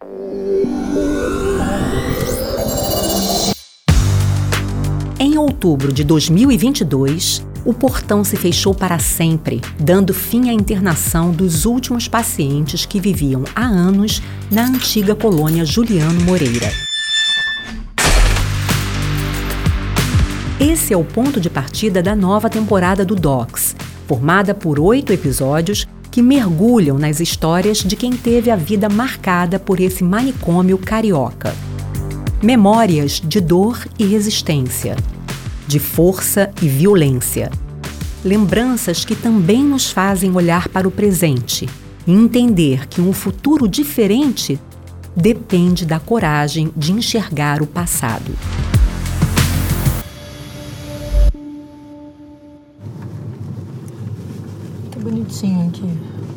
Em outubro de 2022, o portão se fechou para sempre, dando fim à internação dos últimos pacientes que viviam há anos na antiga colônia Juliano Moreira. Esse é o ponto de partida da nova temporada do Docs, formada por 8 episódios que mergulham nas histórias de quem teve a vida marcada por esse manicômio carioca. Memórias de dor e resistência, de força e violência. Lembranças que também nos fazem olhar para o presente e entender que um futuro diferente depende da coragem de enxergar o passado. Que bonitinho aqui.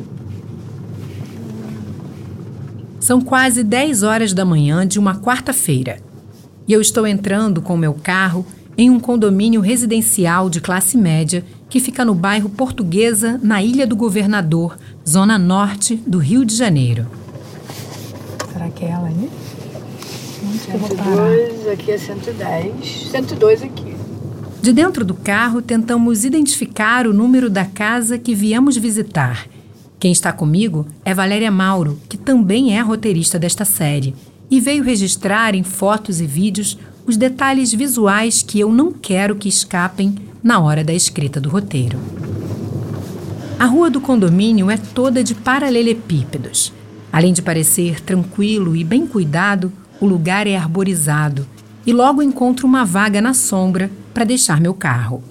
São quase 10 horas da manhã de uma quarta-feira e eu estou entrando com meu carro em um condomínio residencial de classe média que fica no bairro Portuguesa, na Ilha do Governador, zona norte do Rio de Janeiro. Será que é ela aí? Onde que eu vou parar? 102, aqui é 110, 102 aqui. De dentro do carro, tentamos identificar o número da casa que viemos visitar. Quem está comigo é Valéria Mauro, que também é roteirista desta série, e veio registrar em fotos e vídeos os detalhes visuais que eu não quero que escapem na hora da escrita do roteiro. A rua do condomínio é toda de paralelepípedos. Além de parecer tranquilo e bem cuidado, o lugar é arborizado e logo encontro uma vaga na sombra para deixar meu carro.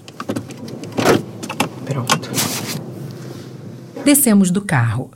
Pronto. Descemos do carro.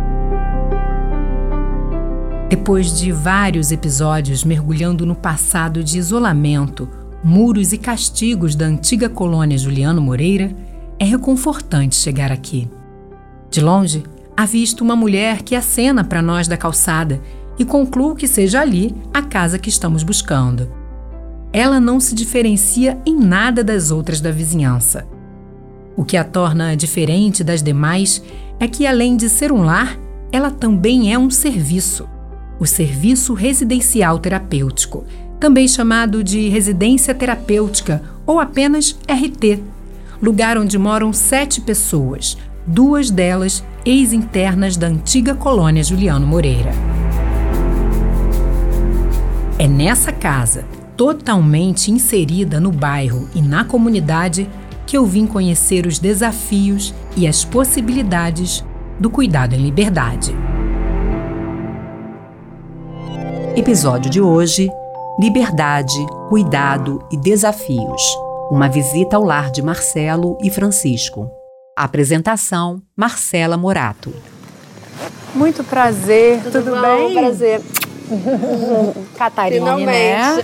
Depois de vários episódios mergulhando no passado de isolamento, muros e castigos da antiga colônia Juliano Moreira, é reconfortante chegar aqui. De longe, avisto uma mulher que acena para nós da calçada e concluo que seja ali a casa que estamos buscando. Ela não se diferencia em nada das outras da vizinhança. O que a torna diferente das demais é que, além de ser um lar, ela também é um serviço. O Serviço Residencial Terapêutico, também chamado de Residência Terapêutica ou apenas RT, lugar onde moram 7 pessoas, 2 delas ex-internas da antiga colônia Juliano Moreira. É nessa casa, totalmente inserida no bairro e na comunidade, que eu vim conhecer os desafios e as possibilidades do cuidado em liberdade. Episódio de hoje: Liberdade, Cuidado e Desafios. Uma visita ao lar de Marcelo e Francisco. Apresentação: Marcela Morato. Muito prazer. Tudo bem? Prazer. Catarina, Finalmente. né?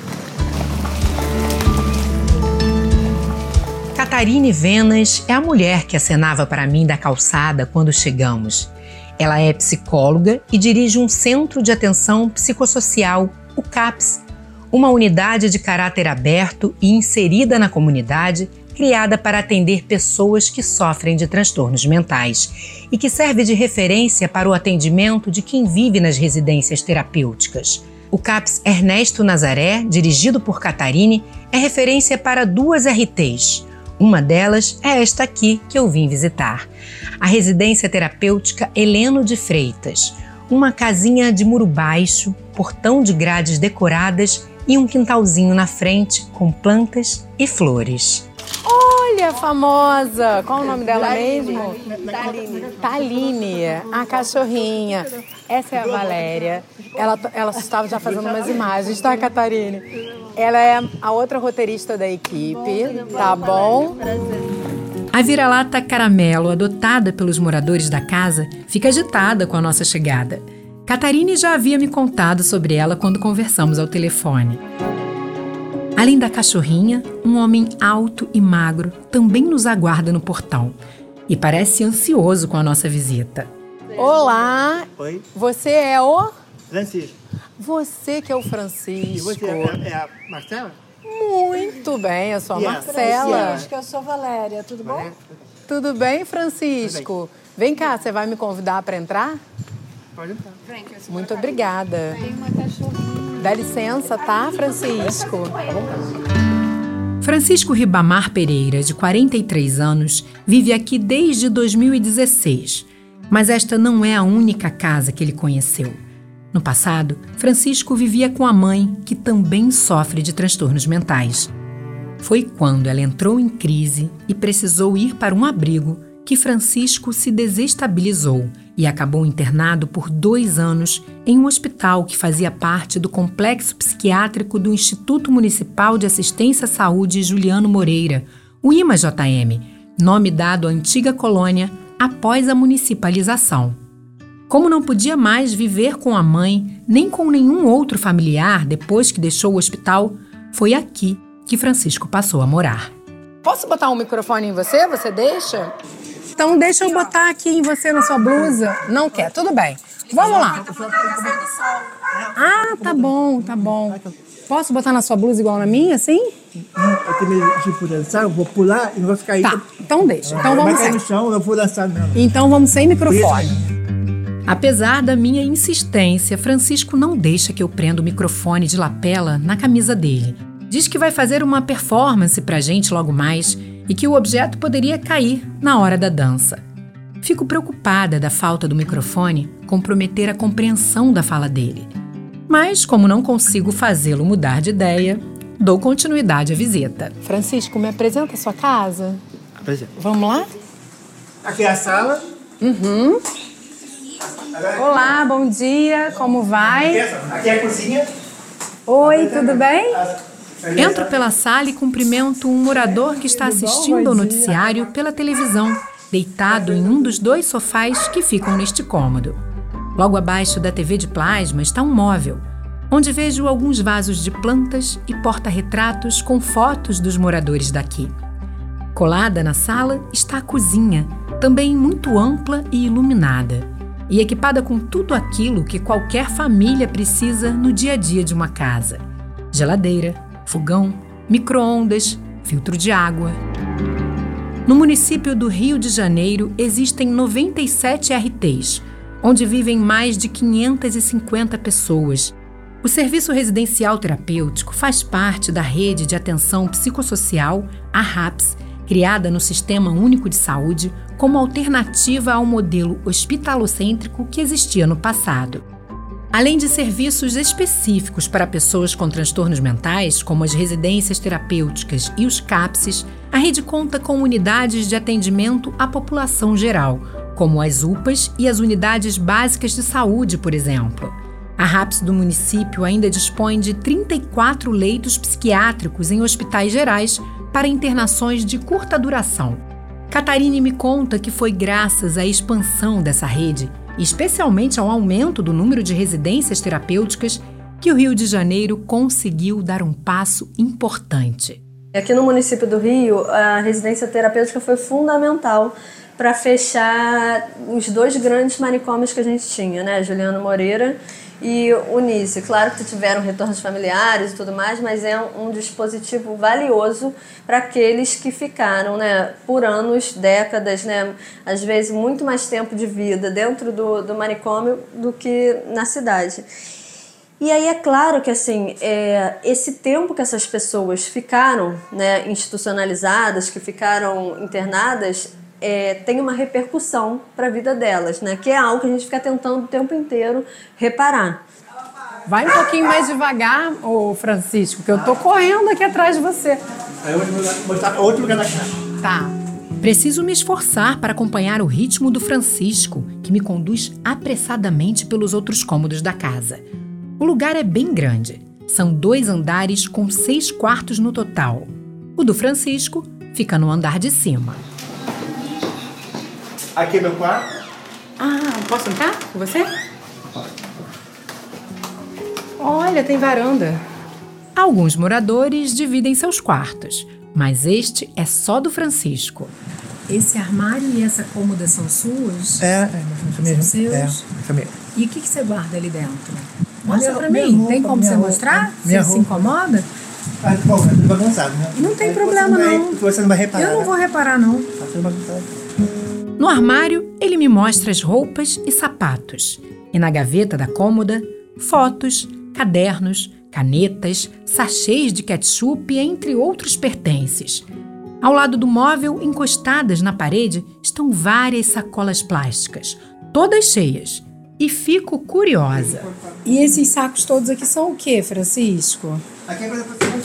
Catarine Venas é a mulher que acenava para mim da calçada quando chegamos. Ela é psicóloga e dirige um Centro de Atenção Psicossocial, o CAPS, uma unidade de caráter aberto e inserida na comunidade, criada para atender pessoas que sofrem de transtornos mentais e que serve de referência para o atendimento de quem vive nas residências terapêuticas. O CAPS Ernesto Nazaré, dirigido por Catarine, é referência para 2 RTs. Uma delas é esta aqui que eu vim visitar, a Residência Terapêutica Heleno de Freitas, uma casinha de muro baixo, portão de grades decoradas e um quintalzinho na frente com plantas e flores. Olha, famosa! Qual o nome dela mesmo? Taline. A cachorrinha. Essa é a Valéria. Ela estava já fazendo umas imagens, tá, Catarine? Ela é a outra roteirista da equipe, tá bom? A vira-lata caramelo, adotada pelos moradores da casa, fica agitada com a nossa chegada. Catarine já havia me contado sobre ela quando conversamos ao telefone. Além da cachorrinha, um homem alto e magro também nos aguarda no portão e parece ansioso com a nossa visita. Olá! Oi, Você é o... Francisco. Você que é o E Francisco. você é a Marcela? Muito bem, eu sou a E a Marcela. Acho que eu sou Valéria, tudo bom? Tudo bem, Francisco? Vem cá, você vai me convidar para entrar? Pode entrar. Muito obrigada. Dá licença, tá, Francisco? Francisco Ribamar Pereira, de 43 anos, vive aqui desde 2016. Mas esta não é a única casa que ele conheceu. No passado, Francisco vivia com a mãe, que também sofre de transtornos mentais. Foi quando ela entrou em crise e precisou ir para um abrigo que Francisco se desestabilizou e acabou internado por 2 anos em um hospital que fazia parte do complexo psiquiátrico do Instituto Municipal de Assistência à Saúde Juliano Moreira, o IMA-JM, nome dado à antiga colônia após a municipalização. Como não podia mais viver com a mãe, nem com nenhum outro familiar depois que deixou o hospital, foi aqui que Francisco passou a morar. Posso botar um microfone em você? Você deixa? Então deixa eu botar aqui em você na sua blusa. Não quer? Tudo bem. Vamos lá. Ah, tá bom, tá bom. Posso botar na sua blusa igual na minha, assim? Eu tenho tipo dançar, eu vou pular e não vou cair. Tá, então deixa. Então vamos vai cair sem. no chão, eu vou dançar mesmo. Então vamos sem microfone. Apesar da minha insistência, Francisco não deixa que eu prenda o microfone de lapela na camisa dele. Diz que vai fazer uma performance pra gente logo mais e que o objeto poderia cair na hora da dança. Fico preocupada da falta do microfone comprometer a compreensão da fala dele. Mas, como não consigo fazê-lo mudar de ideia, dou continuidade à visita. Francisco, me apresenta a sua casa. Pois é. Vamos lá? Aqui é a sala. Uhum. Olá, bom dia, como vai? Aqui é a cozinha. Oi, tudo bem? Entro pela sala e cumprimento um morador que está assistindo ao noticiário pela televisão, deitado em um dos 2 sofás que ficam neste cômodo. Logo abaixo da TV de plasma está um móvel, onde vejo alguns vasos de plantas e porta-retratos com fotos dos moradores daqui. Colada na sala está a cozinha, também muito ampla e iluminada, e equipada com tudo aquilo que qualquer família precisa no dia a dia de uma casa: geladeira, fogão, micro-ondas, filtro de água. No município do Rio de Janeiro existem 97 RTs, onde vivem mais de 550 pessoas. O Serviço Residencial Terapêutico faz parte da Rede de Atenção Psicossocial, a RAPS, criada no Sistema Único de Saúde como alternativa ao modelo hospitalocêntrico que existia no passado. Além de serviços específicos para pessoas com transtornos mentais, como as residências terapêuticas e os CAPSes, a rede conta com unidades de atendimento à população geral, como as UPAs e as unidades básicas de saúde, por exemplo. A RAPS do município ainda dispõe de 34 leitos psiquiátricos em hospitais gerais para internações de curta duração. Catarine me conta que foi graças à expansão dessa rede, especialmente ao aumento do número de residências terapêuticas, que o Rio de Janeiro conseguiu dar um passo importante. Aqui no município do Rio, a residência terapêutica foi fundamental para fechar os 2 grandes manicômios que a gente tinha, né? Juliano Moreira e Unice. Claro que tiveram retornos familiares e tudo mais, mas é um dispositivo valioso para aqueles que ficaram, né, por anos, décadas, né, às vezes muito mais tempo de vida dentro do manicômio do que na cidade. E aí é claro que assim, esse tempo que essas pessoas ficaram, né, institucionalizadas, que ficaram internadas, tem uma repercussão para a vida delas, né? Que é algo que a gente fica tentando o tempo inteiro reparar. Vai um pouquinho mais devagar, ô Francisco, que eu tô correndo aqui atrás de você. Aí eu vou mostrar outro lugar da casa. Tá. Preciso me esforçar para acompanhar o ritmo do Francisco, que me conduz apressadamente pelos outros cômodos da casa. O lugar é bem grande. São 2 andares com 6 quartos no total. O do Francisco fica no andar de cima. Aqui é meu quarto. Ah, posso entrar com você? Olha, tem varanda. Alguns moradores dividem seus quartos, mas este é só do Francisco. Esse armário e essa cômoda são suas? São seus? São meus. E o que você guarda ali dentro? Mostra pra mim. Tem como você mostrar? Você se incomoda? Bom, é tudo bagunçado, né? Não tem problema, não. Você não vai reparar. Eu não vou reparar, não. Tá tudo bagunçado. No armário, ele me mostra as roupas e sapatos. E na gaveta da cômoda, fotos, cadernos, canetas, sachês de ketchup, entre outros pertences. Ao lado do móvel, encostadas na parede, estão várias sacolas plásticas, todas cheias. E fico curiosa. E esses sacos todos aqui são o quê, Francisco? Aqui é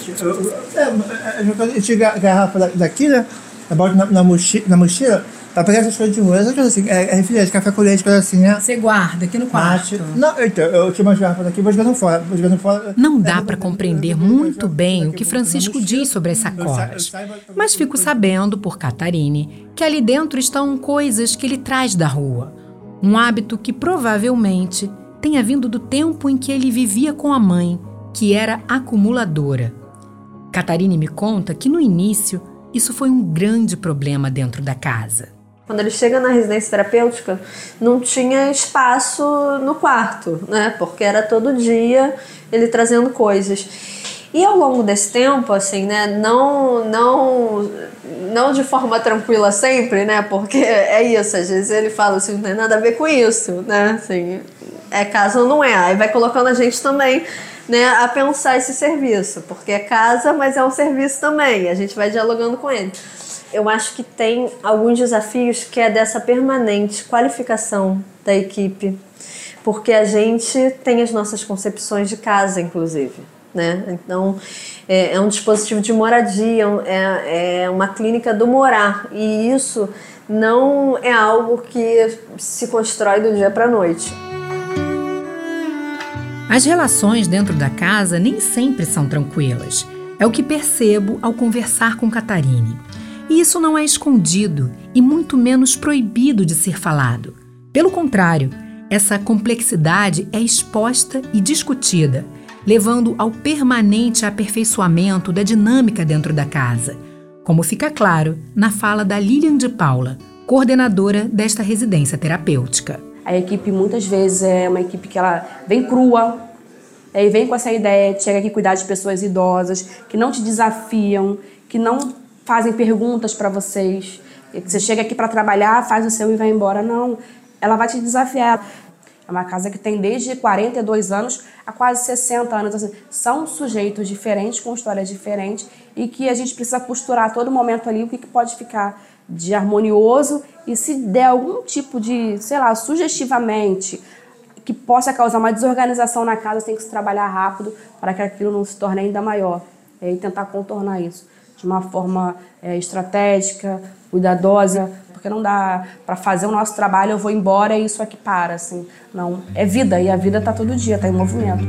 para eu tiro a garrafa daqui, né? Eu boto na mochila para pegar essas coisas de rua. Essas coisas assim, refrigerante, café com leite, coisa assim, né? Você guarda aqui no quarto? Não, então, eu tiro umas garrafas daqui e vou jogando fora. Não dá para compreender muito bem o que Francisco diz sobre as sacolas. Mas fico sabendo, por Catarine, que ali dentro estão coisas que ele traz da rua. Um hábito que provavelmente tenha vindo do tempo em que ele vivia com a mãe, que era acumuladora. Catarine me conta que no início isso foi um grande problema dentro da casa. Quando ele chega na residência terapêutica, não tinha espaço no quarto, né? Porque era todo dia ele trazendo coisas. E ao longo desse tempo, assim, né? Não de forma tranquila sempre, né? Porque é isso, às vezes ele fala assim, não tem nada a ver com isso, né? Assim, é casa ou não é. Aí vai colocando a gente também, né, a pensar esse serviço, porque é casa, mas é um serviço também. A gente vai dialogando com ele. Eu acho que tem alguns desafios que é dessa permanente qualificação da equipe, porque a gente tem as nossas concepções de casa, inclusive, né? Então, é um dispositivo de moradia, é uma clínica do morar, e isso não é algo que se constrói do dia para a noite. As relações dentro da casa nem sempre são tranquilas. É o que percebo ao conversar com Catarine. E isso não é escondido e muito menos proibido de ser falado. Pelo contrário, essa complexidade é exposta e discutida, levando ao permanente aperfeiçoamento da dinâmica dentro da casa, como fica claro na fala da Lilian de Paula, coordenadora desta residência terapêutica. A equipe muitas vezes é uma equipe que ela vem crua, e vem com essa ideia de chegar aqui cuidar de pessoas idosas, que não te desafiam, que não fazem perguntas para vocês. Você chega aqui para trabalhar, faz o seu e vai embora. Não, ela vai te desafiar. É uma casa que tem desde 42 anos a quase 60 anos. Assim, são sujeitos diferentes, com histórias diferentes, e que a gente precisa costurar a todo momento ali o que pode ficar de harmonioso, e se der algum tipo de, sei lá, sugestivamente, que possa causar uma desorganização na casa, tem que se trabalhar rápido para que aquilo não se torne ainda maior. E tentar contornar isso de uma forma estratégica, cuidadosa, porque não dá para fazer o nosso trabalho, eu vou embora e isso aqui para, assim. Não, é vida, e a vida está todo dia, está em movimento.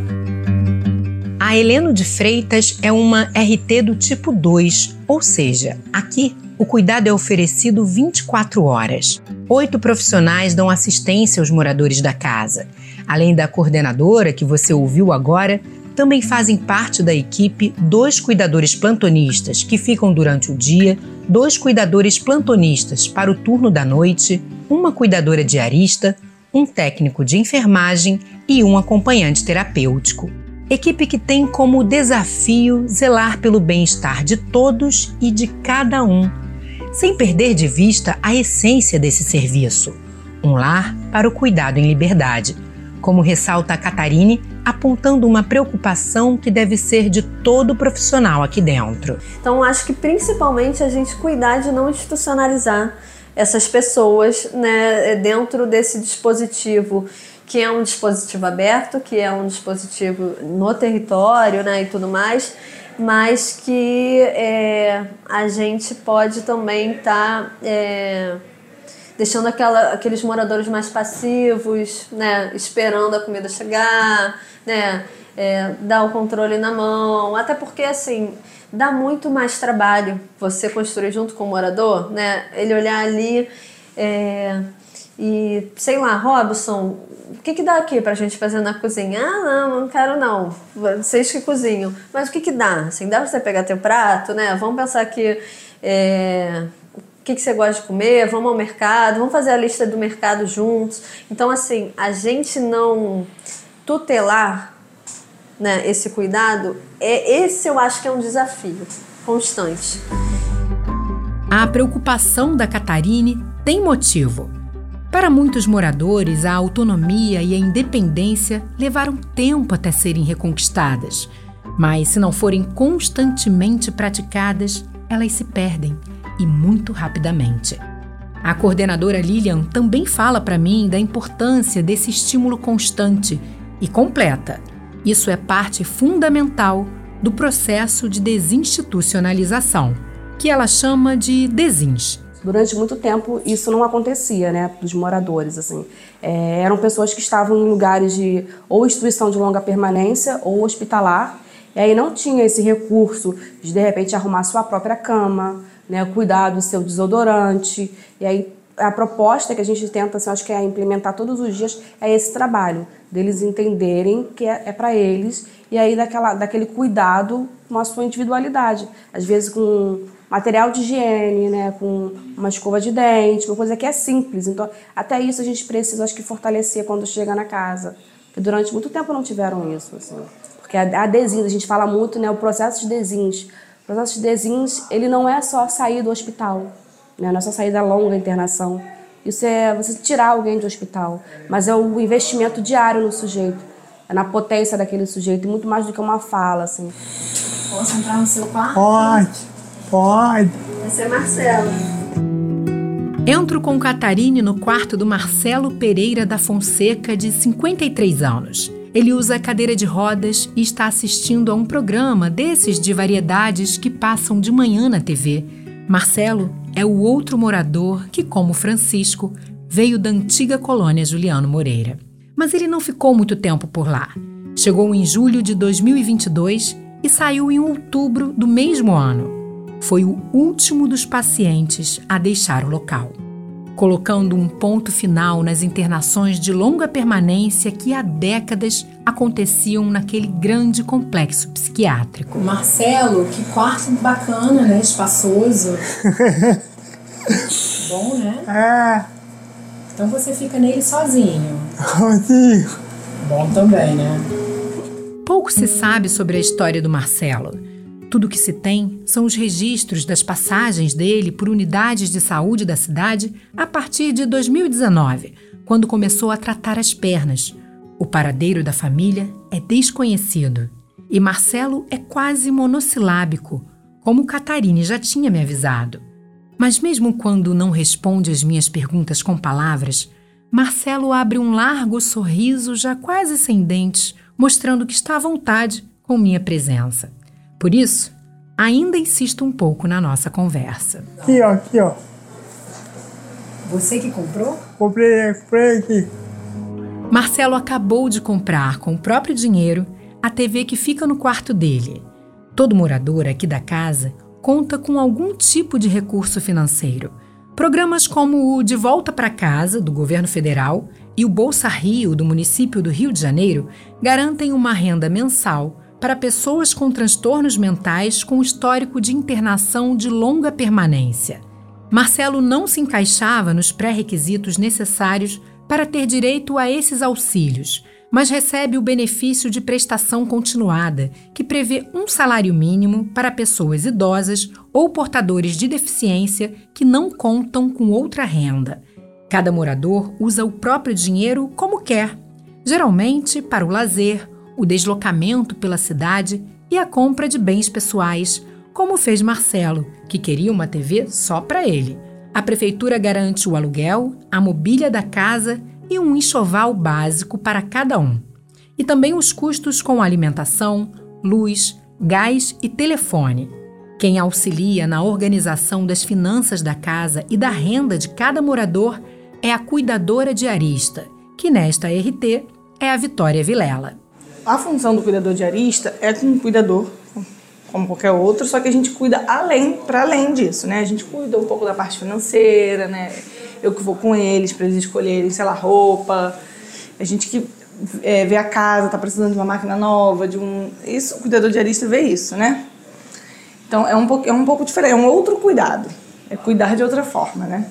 A Heleno de Freitas é uma RT do tipo 2, ou seja, aqui o cuidado é oferecido 24 horas. 8 profissionais dão assistência aos moradores da casa. Além da coordenadora, que você ouviu agora, também fazem parte da equipe 2 cuidadores plantonistas, que ficam durante o dia, 2 cuidadores plantonistas para o turno da noite, uma cuidadora diarista, um técnico de enfermagem e um acompanhante terapêutico. Equipe que tem como desafio zelar pelo bem-estar de todos e de cada um, sem perder de vista a essência desse serviço, um lar para o cuidado em liberdade, como ressalta a Catarine, apontando uma preocupação que deve ser de todo profissional aqui dentro. Então, acho que principalmente a gente cuidar de não institucionalizar essas pessoas, né, dentro desse dispositivo, que é um dispositivo aberto, que é um dispositivo no território, né, e tudo mais, mas que a gente pode também estar deixando aqueles moradores mais passivos, né, esperando a comida chegar, né, dar o controle na mão, até porque, assim, dá muito mais trabalho você construir junto com o morador, né, ele olhar ali e, sei lá, Robson, o que dá aqui pra gente fazer na cozinha? Ah, não quero não, vocês que cozinham. Mas o que dá? Assim, dá pra você pegar teu prato, né? Vamos pensar aqui, o que você gosta de comer, vamos ao mercado, vamos fazer a lista do mercado juntos. Então, assim, a gente não tutelar, né, esse cuidado, esse eu acho que é um desafio constante. A preocupação da Catarine tem motivo. Para muitos moradores, a autonomia e a independência levaram tempo até serem reconquistadas. Mas, se não forem constantemente praticadas, elas se perdem, e muito rapidamente. A coordenadora Lilian também fala para mim da importância desse estímulo constante e completa. Isso é parte fundamental do processo de desinstitucionalização, que ela chama de desins. Durante muito tempo isso não acontecia, né, dos moradores, assim. Eram pessoas que estavam em lugares de ou instituição de longa permanência ou hospitalar, e aí não tinha esse recurso de repente arrumar sua própria cama, né, cuidar do seu desodorante. E aí a proposta que a gente tenta, assim, acho que é implementar todos os dias, é esse trabalho deles entenderem que é para eles, e aí daquele cuidado com a sua individualidade, às vezes com material de higiene, né, com uma escova de dente, uma coisa que é simples. Então, até isso a gente precisa, acho que, fortalecer quando chega na casa, porque durante muito tempo não tiveram isso, assim. Porque a desins, a gente fala muito, né, o processo de desins. O processo de desins, ele não é só sair do hospital, né, não é só sair da longa internação. Isso é você tirar alguém do hospital, mas é o investimento diário no sujeito, é na potência daquele sujeito, e muito mais do que uma fala, assim. Posso entrar no seu quarto? Pode. Esse é Marcelo. Entro com Catarine no quarto do Marcelo Pereira da Fonseca, de 53 anos. Ele usa cadeira de rodas e está assistindo a um programa desses de variedades que passam de manhã na TV. Marcelo é o outro morador que, como Francisco, veio da antiga colônia Juliano Moreira. Mas ele não ficou muito tempo por lá. Chegou em julho de 2022 e saiu em outubro do mesmo ano. Foi o último dos pacientes a deixar o local, colocando um ponto final nas internações de longa permanência que há décadas aconteciam naquele grande complexo psiquiátrico. Marcelo, que quarto bacana, né? Espaçoso. Bom, né? Então você fica nele sozinho. Sozinho. Bom também, né? Pouco se sabe sobre a história do Marcelo. Tudo que se tem são os registros das passagens dele por unidades de saúde da cidade a partir de 2019, quando começou a tratar as pernas. O paradeiro da família é desconhecido e Marcelo é quase monossilábico, como Catarine já tinha me avisado. Mas mesmo quando não responde às minhas perguntas com palavras, Marcelo abre um largo sorriso já quase sem dentes, mostrando que está à vontade com minha presença. Por isso, ainda insisto um pouco na nossa conversa. Aqui, ó. Você que comprou? Comprei aqui. Marcelo acabou de comprar, com o próprio dinheiro, a TV que fica no quarto dele. Todo morador aqui da casa conta com algum tipo de recurso financeiro. Programas como o De Volta para Casa, do governo federal, e o Bolsa Rio, do município do Rio de Janeiro, garantem uma renda mensal para pessoas com transtornos mentais com histórico de internação de longa permanência. Marcelo não se encaixava nos pré-requisitos necessários para ter direito a esses auxílios, mas recebe o benefício de prestação continuada, que prevê um salário mínimo para pessoas idosas ou portadores de deficiência que não contam com outra renda. Cada morador usa o próprio dinheiro como quer, geralmente para o lazer, o deslocamento pela cidade e a compra de bens pessoais, como fez Marcelo, que queria uma TV só para ele. A prefeitura garante o aluguel, a mobília da casa e um enxoval básico para cada um. E também os custos com alimentação, luz, gás e telefone. Quem auxilia na organização das finanças da casa e da renda de cada morador é a cuidadora diarista, que nesta RT é a Vitória Vilela. A função do cuidador diarista é um cuidador, como qualquer outro, só que a gente cuida para além disso, né? A gente cuida um pouco da parte financeira, né? Eu que vou com eles para eles escolherem, sei lá, roupa. A gente que vê a casa, tá precisando de uma máquina nova, isso, o cuidador diarista vê isso, né? Então é um pouco diferente, é um outro cuidado, é cuidar de outra forma, né?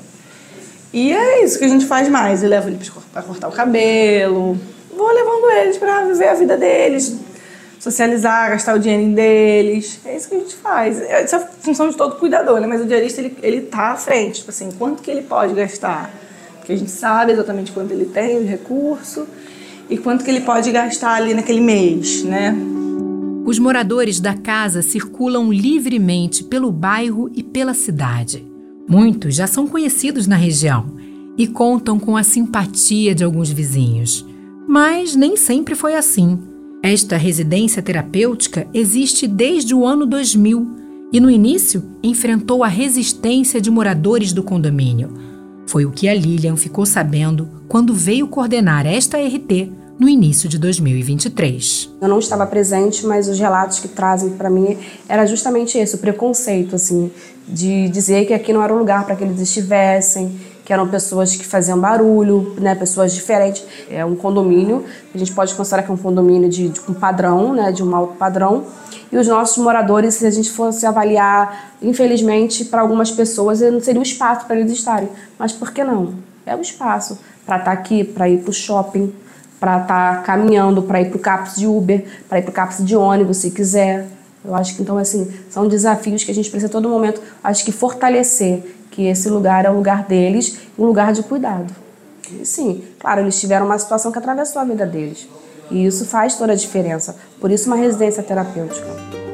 E é isso que a gente faz mais. Eu levo eles para cortar o cabelo, vou levando eles para viver a vida deles, socializar, gastar o dinheiro deles. É isso que a gente faz. Essa é a função de todo cuidador, né? Mas o diarista, ele tá à frente. Tipo assim, quanto que ele pode gastar? Porque a gente sabe exatamente quanto ele tem de recurso e quanto que ele pode gastar ali naquele mês, né? Os moradores da casa circulam livremente pelo bairro e pela cidade. Muitos já são conhecidos na região e contam com a simpatia de alguns vizinhos. Mas nem sempre foi assim. Esta residência terapêutica existe desde o ano 2000 e, no início, enfrentou a resistência de moradores do condomínio. Foi o que a Lilian ficou sabendo quando veio coordenar esta RT no início de 2023. Eu não estava presente, mas os relatos que trazem para mim era justamente esse, o preconceito, assim, de dizer que aqui não era o lugar para que eles estivessem, que eram pessoas que faziam barulho, né, pessoas diferentes. É um condomínio, a gente pode considerar que é um condomínio de um padrão, né, de um alto padrão. E os nossos moradores, se a gente fosse avaliar, infelizmente, para algumas pessoas, não seria o espaço para eles estarem. Mas por que não? É o espaço para estar aqui, para ir para o shopping, para estar caminhando, para ir para o CAPS de Uber, para ir para o CAPS de ônibus, se quiser. Eu acho que, então, assim, são desafios que a gente precisa a todo momento, acho que fortalecer, que esse lugar é o lugar deles, um lugar de cuidado. E, sim, claro, eles tiveram uma situação que atravessou a vida deles. E isso faz toda a diferença. Por isso, uma residência terapêutica.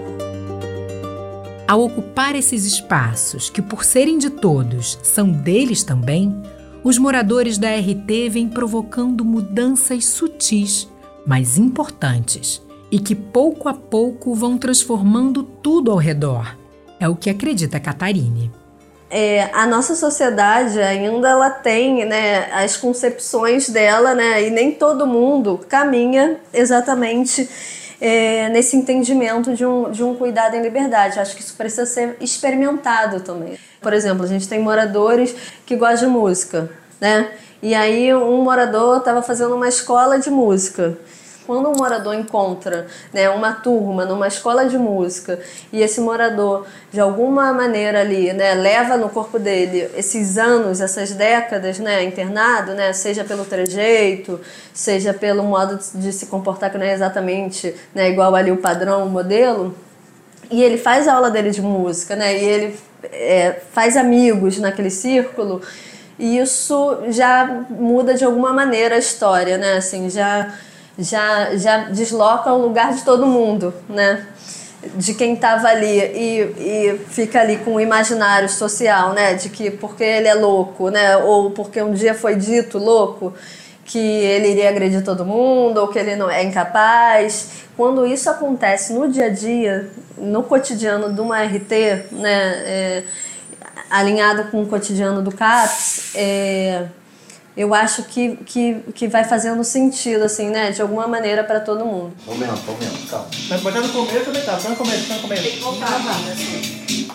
Ao ocupar esses espaços, que por serem de todos, são deles também, os moradores da RT vêm provocando mudanças sutis, mas importantes, e que pouco a pouco vão transformando tudo ao redor. É o que acredita Catarine. A nossa sociedade ainda ela tem, né, as concepções dela, né, e nem todo mundo caminha exatamente nesse entendimento de um cuidado em liberdade. Acho que isso precisa ser experimentado também. Por exemplo, a gente tem moradores que gostam de música, né? E aí um morador estava fazendo uma escola de música. Quando um morador encontra, né, uma turma numa escola de música e esse morador, de alguma maneira ali, né, leva no corpo dele esses anos, essas décadas, né, internado, né, seja pelo trejeito, seja pelo modo de se comportar que não é exatamente, né, igual ali o padrão, o modelo, e ele faz a aula dele de música, né, e ele faz amigos naquele círculo, e isso já muda de alguma maneira a história, né, assim, já desloca o lugar de todo mundo, né? De quem estava ali e fica ali com o imaginário social, né? De que porque ele é louco, né? Ou porque um dia foi dito louco que ele iria agredir todo mundo ou que ele não é incapaz. Quando isso acontece no dia a dia, no cotidiano de uma RT, né? Alinhado com o cotidiano do CAPS, eu acho que vai fazendo sentido, assim, né? De alguma maneira para todo mundo. Aumenta, calma. Mas botar no começo também tá. Só no começo. Tem que voltar, assim.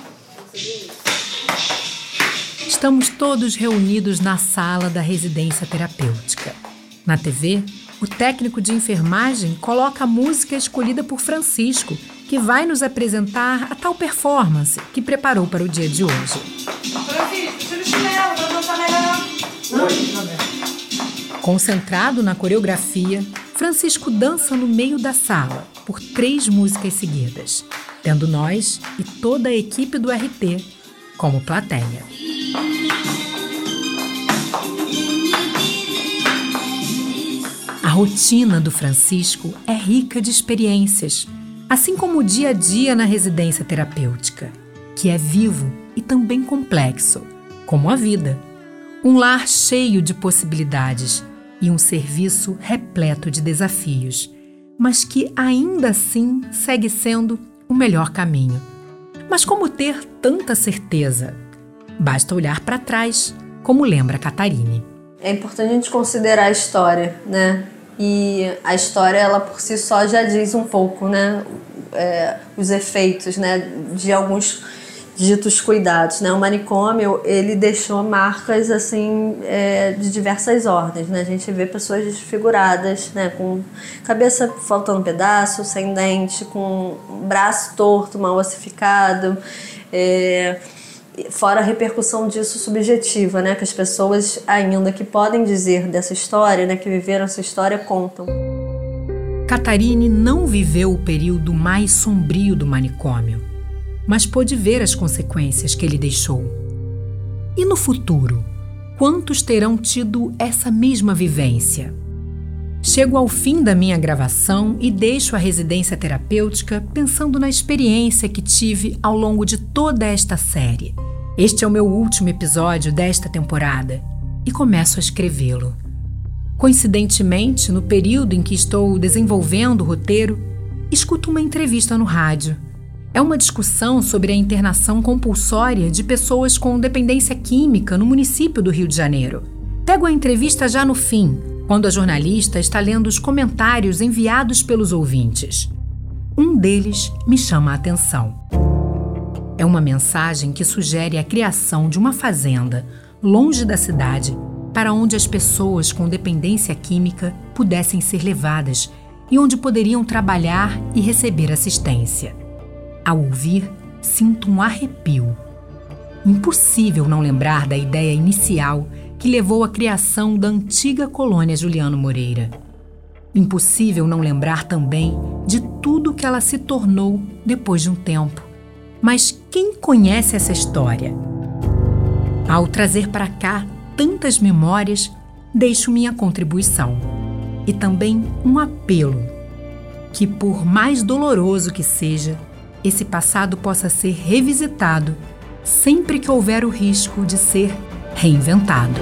Estamos todos reunidos na sala da residência terapêutica. Na TV, o técnico de enfermagem coloca a música escolhida por Francisco, que vai nos apresentar a tal performance que preparou para o dia de hoje. Francisco, tira o chinelo, pra dançar melhor. Concentrado na coreografia, Francisco dança no meio da sala por 3 músicas seguidas, tendo nós e toda a equipe do RT como plateia. A rotina do Francisco é rica de experiências, assim como o dia a dia na residência terapêutica, que é vivo e também complexo, como a vida. Um lar cheio de possibilidades e um serviço repleto de desafios, mas que ainda assim segue sendo o melhor caminho. Mas como ter tanta certeza? Basta olhar para trás, como lembra Catarine. É importante a gente considerar a história, né? E a história, ela por si só já diz um pouco, né? Os efeitos, né? De alguns ditos cuidados, né? O manicômio, ele deixou marcas, assim, de diversas ordens, né? A gente vê pessoas desfiguradas, né? Com cabeça faltando um pedaço, sem dente, com braço torto, mal ossificado, fora a repercussão disso subjetiva, né? Que as pessoas ainda que podem dizer dessa história, né? Que viveram essa história, contam. Catarine não viveu o período mais sombrio do manicômio, mas pôde ver as consequências que ele deixou. E no futuro, quantos terão tido essa mesma vivência? Chego ao fim da minha gravação e deixo a residência terapêutica pensando na experiência que tive ao longo de toda esta série. Este é o meu último episódio desta temporada e começo a escrevê-lo. Coincidentemente, no período em que estou desenvolvendo o roteiro, escuto uma entrevista no rádio. É uma discussão sobre a internação compulsória de pessoas com dependência química no município do Rio de Janeiro. Pego a entrevista já no fim, quando a jornalista está lendo os comentários enviados pelos ouvintes. Um deles me chama a atenção. É uma mensagem que sugere a criação de uma fazenda longe da cidade, para onde as pessoas com dependência química pudessem ser levadas e onde poderiam trabalhar e receber assistência. Ao ouvir, sinto um arrepio. Impossível não lembrar da ideia inicial que levou à criação da antiga colônia Juliano Moreira. Impossível não lembrar também de tudo que ela se tornou depois de um tempo. Mas quem conhece essa história? Ao trazer para cá tantas memórias, deixo minha contribuição. E também um apelo, que por mais doloroso que seja, esse passado possa ser revisitado sempre que houver o risco de ser reinventado.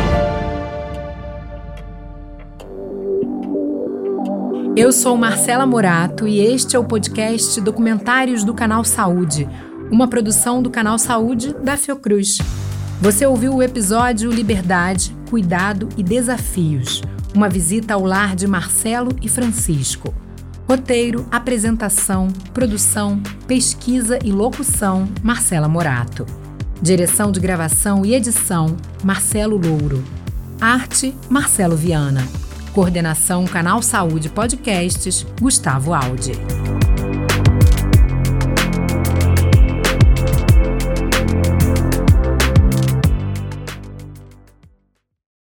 Eu sou Marcela Morato e este é o podcast Documentários do Canal Saúde, uma produção do Canal Saúde da Fiocruz. Você ouviu o episódio Liberdade, Cuidado e Desafios, uma visita ao lar de Marcelo e Francisco. Roteiro, apresentação, produção, pesquisa e locução, Marcela Morato. Direção de gravação e edição, Marcelo Louro. Arte, Marcelo Viana. Coordenação Canal Saúde Podcasts, Gustavo Aldi.